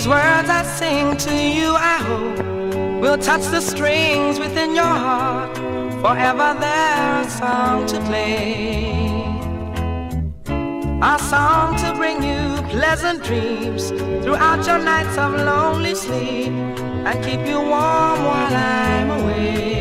words I sing to you, I hope, will touch the strings within your heart. Forever there's a song to play, a song to bring you pleasant dreams throughout your nights of lonely sleep, and keep you warm while I'm away.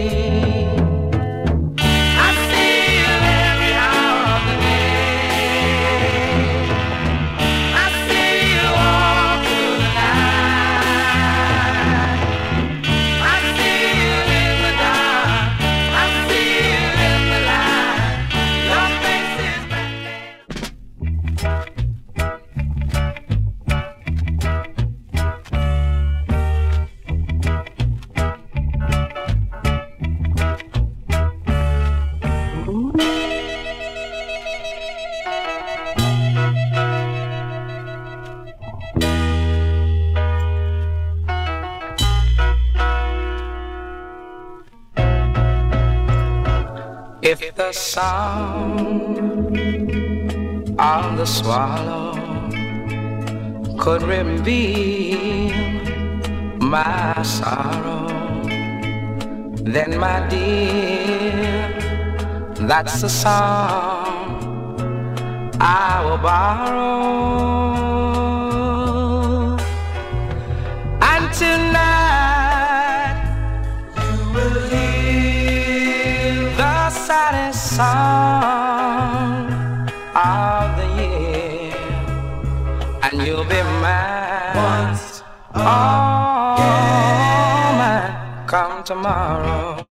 If the song of the swallow could reveal my sorrow, then my dear, that's the song I will borrow. And tonight you will hear the saddest song of the year, and you'll be mine once, oh, mine come tomorrow.